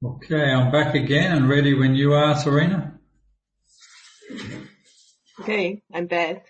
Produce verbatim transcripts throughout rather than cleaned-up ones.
Okay, I'm back again and ready when you are, Serena. Okay, I'm back.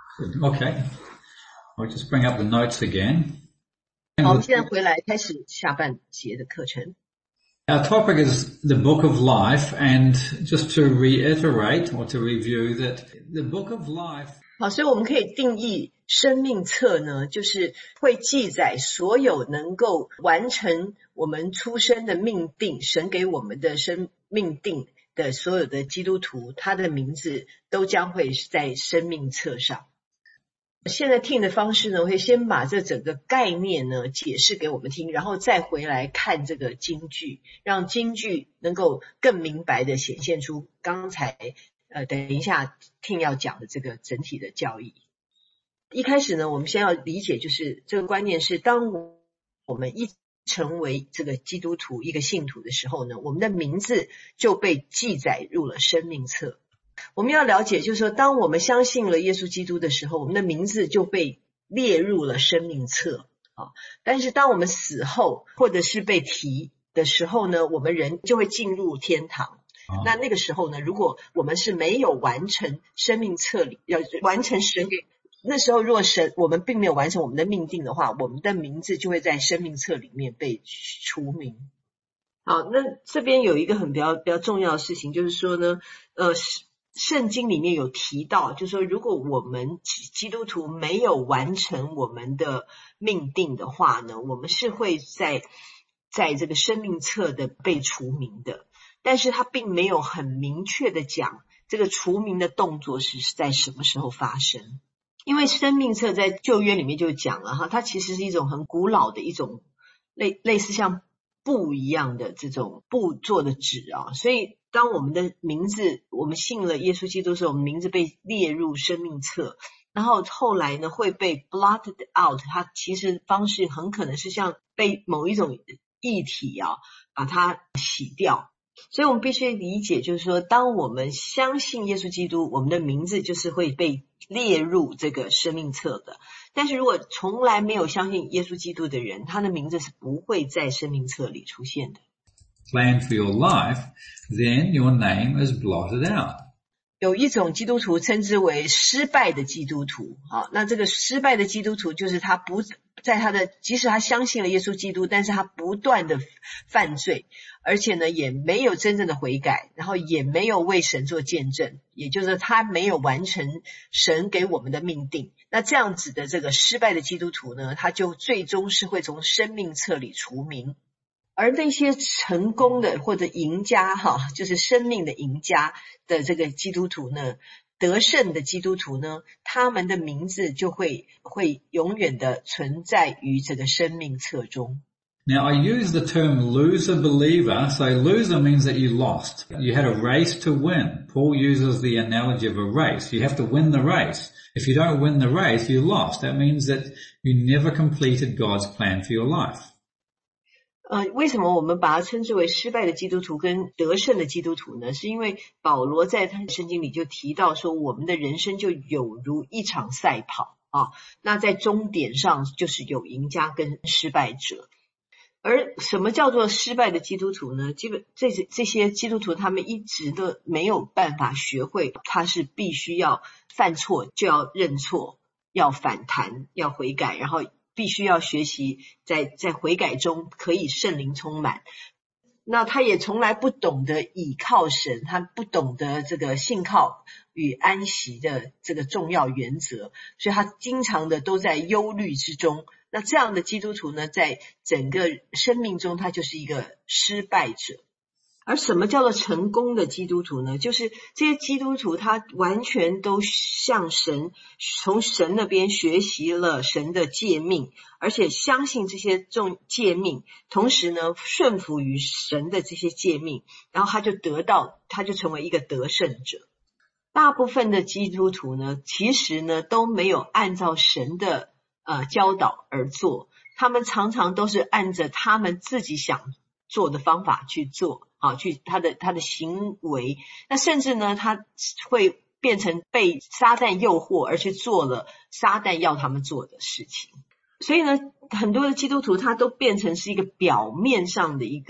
Okay, I'll just bring up the notes again. 好，我们现在回来开始下半节的课程。 Our topic is the Book of Life, and just to reiterate or to review that the Book of Life. 好，所以我们可以定义生命册呢，就是会记载所有能够完成我们出生的命定，神给我们的生命定的所有的基督徒，他的名字都将会在生命册上。现在听的方式呢，会先把这整个概念呢解释给我们听，然后再回来看这个金句，让金句能够更明白的显现出刚才呃，等一下听要讲的这个整体的教义。一开始呢，我们先要理解，就是这个观念是，当我们一成为这个基督徒一个信徒的时候呢，我们的名字就被记载入了生命册。我们要了解，就是说当我们相信了耶稣基督的时候，我们的名字就被列入了生命册啊。但是当我们死后或者是被提的时候呢，我们人就会进入天堂。那那个时候呢，如果我们是没有完成生命册里要完成神给那时候，如果神我们并没有完成我们的命定的话，我们的名字就会在生命册里面被除名。好，那这边有一个很比较比较重要的事情，就是说呢，呃，圣经里面有提到，就是说如果我们基督徒没有完成我们的命定的话呢，我们是会在在这个生命册的被除名的。但是他并没有很明确的讲这个除名的动作是在什么时候发生。因为生命册在旧约里面就讲了哈，它其实是一种很古老的一种类类似像布一样的这种布做的纸啊，所以当我们的名字我们信了耶稣基督的时候，我们名字被列入生命册，然后后来呢会被 blotted out， 它其实方式很可能是像被某一种液体啊把它洗掉。所以我们必须理解，就是说当我们相信耶稣基督，我们的名字就是会被列入这个生命册的。但是如果从来没有相信耶稣基督的人，他的名字是不会在生命册里出现的。 Plan for your life, then your name is blotted out. 有一种基督徒称之为失败的基督徒，好，那这个失败的基督徒就是他不在他的即使他相信了耶稣基督，但是他不断的犯罪，而且呢也没有真正的悔改，然后也没有为神做见证，也就是他没有完成神给我们的命定。那这样子的这个失败的基督徒呢，他就最终是会从生命册里除名。而那些成功的或者赢家哈，就是生命的赢家的这个基督徒呢，得胜的基督徒呢，他们的名字就会会永远的存在于这个生命册中。 Now, I use the term loser believer. So loser means that you lost. You had a race to win. Paul uses the analogy of a race. You have to win the race. If you don't win the race, you lost. That means that you never completed God's plan for your life. 呃，为什么我们把它称之为失败的基督徒跟得胜的基督徒呢？是因为保罗在他的圣经里就提到说，我们的人生就有如一场赛跑啊，那在终点上就是有赢家跟失败者。而什么叫做失败的基督徒呢？基本这这些基督徒他们一直都没有办法学会，他是必须要犯错就要认错，要反弹，要悔改，然后必须要学习在在悔改中可以圣灵充满。那他也从来不懂得倚靠神，他不懂得这个信靠与安息的这个重要原则，所以他经常的都在忧虑之中。那这样的基督徒呢，在整个生命中他就是一个失败者。而什么叫做成功的基督徒呢？就是这些基督徒他完全都向神，从神那边学习了神的诫命，而且相信这些重诫命，同时呢顺服于神的这些诫命，然后他就得到他就成为一个得胜者。大部分的基督徒呢，其实呢都没有按照神的呃教导而做，他们常常都是按着他们自己想做的方法去做啊，去他的他的行为，那甚至呢他会变成被撒旦诱惑而去做了撒旦要他们做的事情。所以呢很多的基督徒他都变成是一个表面上的一个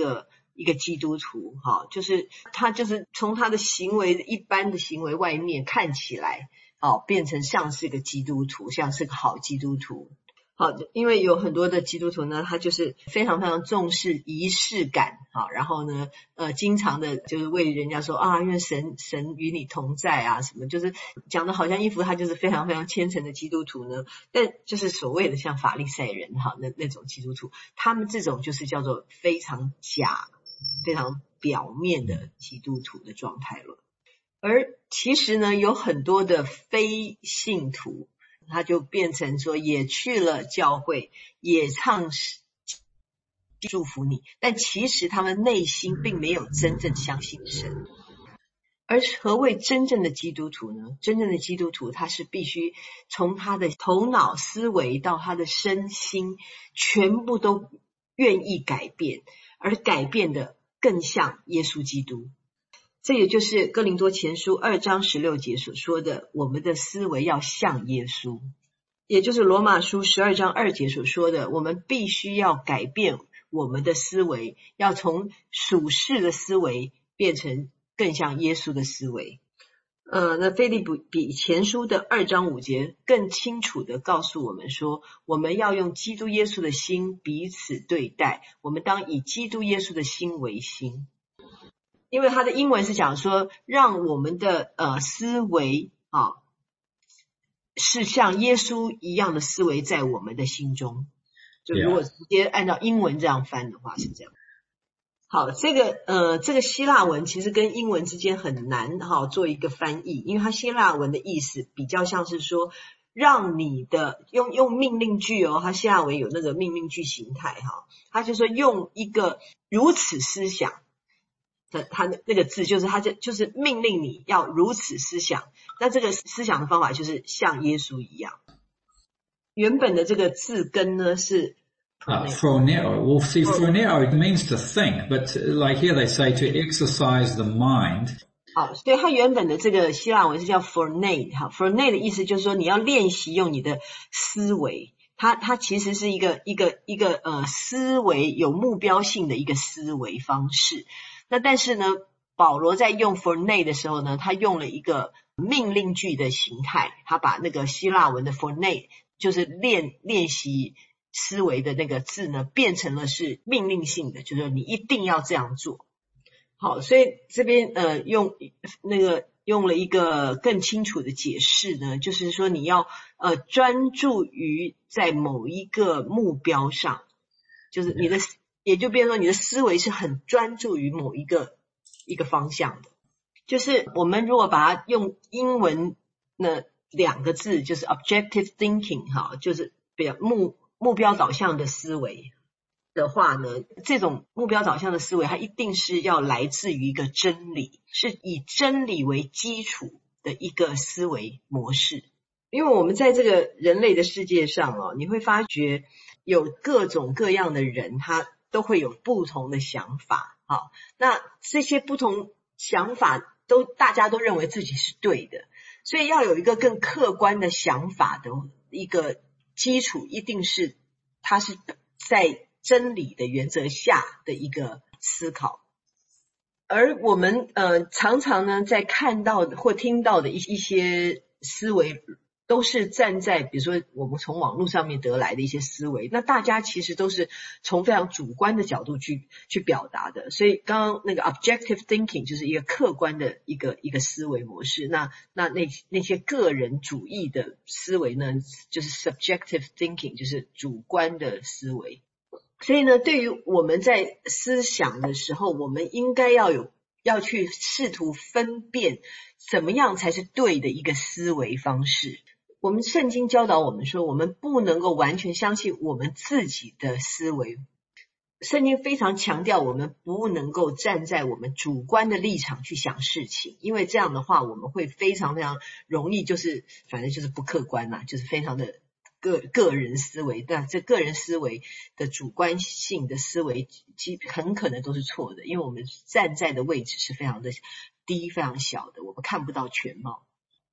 一个基督徒，哈，就是他就是从他的行为一般的行为外面看起来，哦，变成像是个基督徒，像是个好基督徒。好，因为有很多的基督徒呢，他就是非常非常重视仪式感，好，然后呢，呃，经常的就是为人家说啊，因为神神与你同在啊，什么就是讲的好像一副他就是非常非常虔诚的基督徒呢，但就是所谓的像法利赛人哈那那种基督徒，他们这种就是叫做非常假、非常表面的基督徒的状态了。而其实呢，有很多的非信徒，他就变成说也去了教会，也唱祝福你，但其实他们内心并没有真正相信神。而何谓真正的基督徒呢？真正的基督徒他是必须从他的头脑思维到他的身心全部都愿意改变，而改变的更像耶稣基督。这也就是哥林多前书二章十六节所说的，我们的思维要像耶稣，也就是罗马书十二章二节所说的，我们必须要改变我们的思维，要从属世的思维变成更像耶稣的思维。呃，那腓立比前书的二章五节更清楚地告诉我们说，我们要用基督耶稣的心彼此对待，我们当以基督耶稣的心为心。因为它的英文是讲说，让我们的呃思维啊是像耶稣一样的思维在我们的心中。就如果直接按照英文这样翻的话是这样。好，这个呃这个希腊文其实跟英文之间很难哈做一个翻译，因为它希腊文的意思比较像是说，让你的用用命令句哦，它希腊文有那个命令句形态哈，它就说用一个如此思想。他那个字就是他就就是命令你要如此思想，那这个思想的方法就是像耶稣一样。原本的这个字根呢是 Uh, phroneo. Well, see, phroneo, it means to think, but like here they say to exercise the mind. 好，所以它原本的这个希腊文是叫 phroneo， 哈 phroneo 的意思就是说你要练习用你的思维，它它其实是一个一个一个呃思维有目标性的一个思维方式。那但是呢，保罗在用 phroneo 的时候呢，他用了一个命令句的形态，他把那个希腊文的 phroneo 就是练练习思维的那个字呢，变成了是命令性的，就是说你一定要这样做。好，所以这边呃用那个用了一个更清楚的解释呢，就是说你要呃专注于在某一个目标上，就是你的。也就变成说你的思维是很专注于某一个一个方向的。就是我们如果把它用英文那两个字，就是 objective thinking 哈，就是比较目目标导向的思维的话呢，这种目标导向的思维它一定是要来自于一个真理，是以真理为基础的一个思维模式。因为我们在这个人类的世界上哦，你会发觉有各种各样的人，他都会有不同的想法，好，那这些不同想法都大家都认为自己是对的，所以要有一个更客观的想法的一个基础，一定是它是在真理的原则下的一个思考。而我们呃常常呢在看到或听到的一一些思维，都是站在比如说我们从网络上面得来的一些思维，那大家其实都是从非常主观的角度去去表达的。所以刚刚那个 objective thinking 就是一个客观的一个一个思维模式，那那那那些个人主义的思维呢，就是 subjective thinking 就是主观的思维。所以呢，对于我们在思想的时候，我们应该要有要去试图分辨怎么样才是对的一个思维方式。我们圣经教导我们说，我们不能够完全相信我们自己的思维。圣经非常强调我们不能够站在我们主观的立场去想事情，因为这样的话我们会非常非常容易就是反正就是不客观啦，就是非常的个个人思维，但这个人思维的主观性的思维其很可能都是错的，因为我们站在的位置是非常的低非常小的，我们看不到全貌。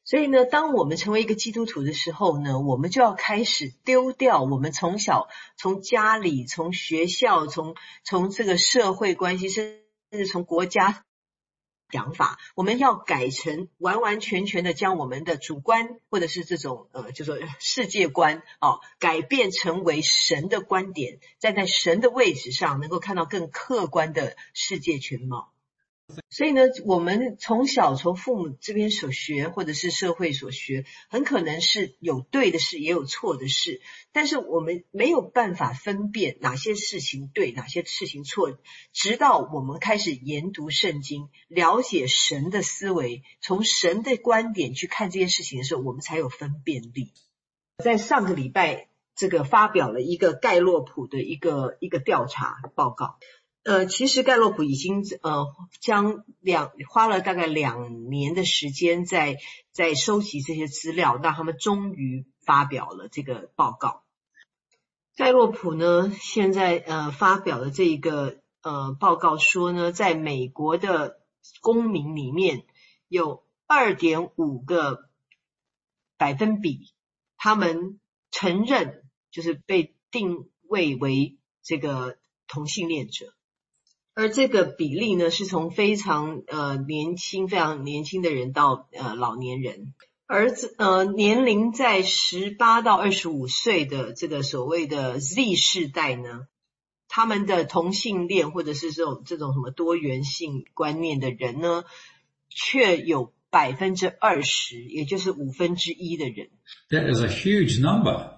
所以呢，当我们成为一个基督徒的时候呢，我们就要开始丢掉我们从小从家里、从学校、从从这个社会关系，甚至从国家想法，我们要改成完完全全的将我们的主观或者是这种呃，就说世界观哦，改变成为神的观点，站在神的位置上，能够看到更客观的世界全貌。所以呢，我们从小从父母这边所学，或者是社会所学，很可能是有对的事，也有错的事，但是我们没有办法分辨哪些事情对，哪些事情错，直到我们开始研读圣经，了解神的思维，从神的观点去看这些事情的时候，我们才有分辨力。在上个礼拜，这个发表了一个盖洛普的一个一个调查报告。呃，其实盖洛普已经呃将两花了大概两年的时间在在收集这些资料，让他们终于发表了这个报告。盖洛普呢，现在呃发表的这个呃报告说呢，在美国的公民里面有 二点五 个百分比，他们承认就是被定位为这个同性恋者。而这个比例呢，是从非常呃年轻、非常年轻的人到呃老年人，而呃年龄在十八到二十五岁的这个所谓的 Z 世代呢，他们的同性恋或者是这种这种什么多元性观念的人呢，却有百分之二十，也就是五分之一的人。 That is a huge number.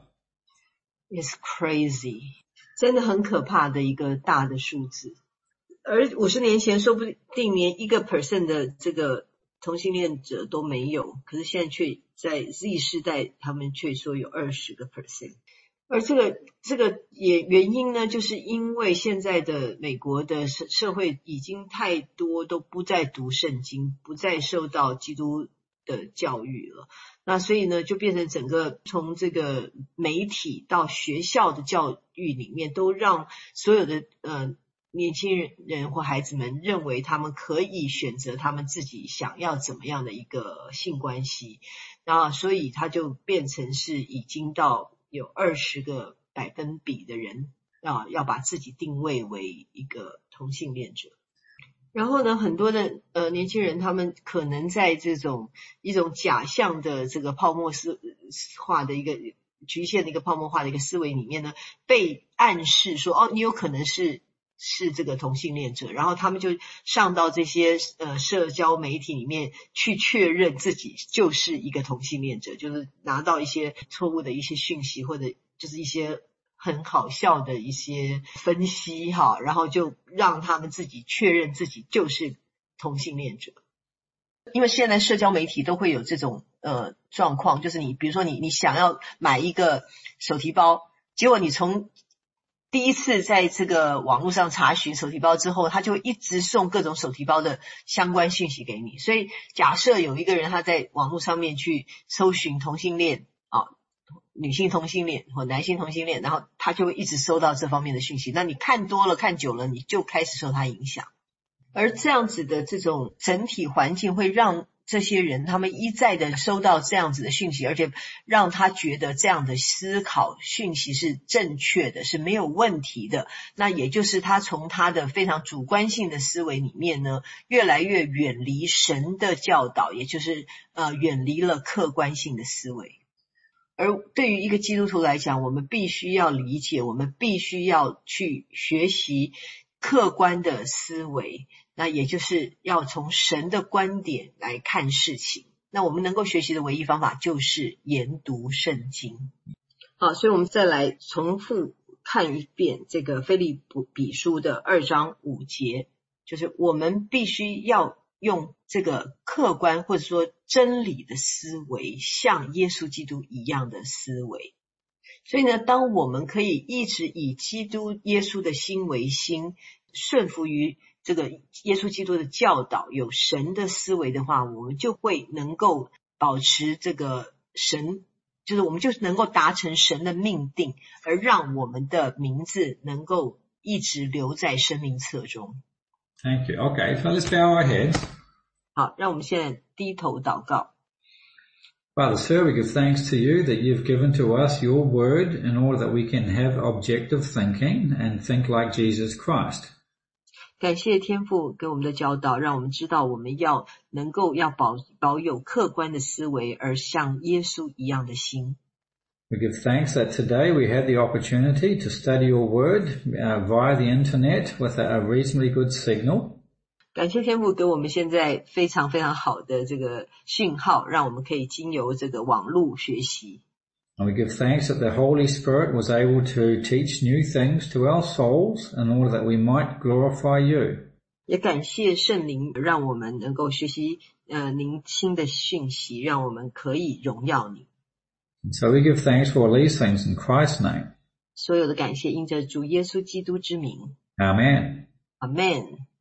It's crazy， 真的很可怕的一个大的数字。而五十年前说不定连一个 percent 的这个同性恋者都没有，可是现在却在 Z 世代，他们却说有二十个 percent。而这个这个也原因呢，就是因为现在的美国的社社会已经太多都不再读圣经，不再受到基督的教育了。那所以呢，就变成整个从这个媒体到学校的教育里面，都让所有的呃。年轻人或孩子们认为他们可以选择他们自己想要怎么样的一个性关系，然后所以他就变成是已经到有二十个百分比的人啊，要把自己定位为一个同性恋者。然后呢，很多的呃年轻人他们可能在这种一种假象的这个泡沫思化的一个局限的一个泡沫化的一个思维里面呢，被暗示说哦，你有可能是是这个同性恋者，然后他们就上到这些呃社交媒体里面去确认自己就是一个同性恋者，就是拿到一些错误的一些讯息，或者就是一些很好笑的一些分析哈，然后就让他们自己确认自己就是同性恋者。因为现在社交媒体都会有这种呃状况，就是你比如说你你想要买一个手提包，结果你从第一次在这个网络上查询手提包之后，他就一直送各种手提包的相关讯息给你。所以假设有一个人他在网络上面去搜寻同性恋啊，女性同性恋或男性同性恋，然后他就会一直收到这方面的讯息。那你看多了看久了，你就开始受他影响。而这样子的这种整体环境会让这些人他们一再的收到这样子的讯息，而且让他觉得这样的思考讯息是正确的，是没有问题的。那也就是他从他的非常主观性的思维里面呢，越来越远离神的教导，也就是呃远离了客观性的思维。而对于一个基督徒来讲，我们必须要理解，我们必须要去学习客观的思维，那也就是要从神的观点来看事情。那我们能够学习的唯一方法就是研读圣经。好，所以我们再来重复看一遍这个腓立比书的二章五节，就是我们必须要用这个客观或者说真理的思维，像耶稣基督一样的思维。所以呢，当我们可以一直以基督耶稣的心为心，顺服于这个耶稣基督的教导，有神的思维的话，我们就会能够保持这个神，就是我们就能够达成神的命定，而让我们的名字能够一直留在生命册中。 Thank you. Okay, so let's bow our heads. 好，让我们现在低头祷告。 Father, sir, we give thanks to you that you've given to us your word in order that we can have objective thinking and think like Jesus Christ. 感谢天父给我们的教导，让我们知道我们要能够要保保有客观的思维，而像耶稣一样的心。 We give thanks that today we had the opportunity to study your word uh, via the internet with a, a reasonably good signal. 感谢天父给我们现在非常非常好的这个讯号，让我们可以经由这个网络学习。 And we give thanks that the Holy Spirit was able to teach new things to our souls in order that we might glorify you. 也感谢圣灵让我们能够学习呃您新的讯息，让我们可以荣耀你。 And so we give thanks for all these things in Christ's name. 所有的感谢因着主耶稣基督之名。 Amen. Amen.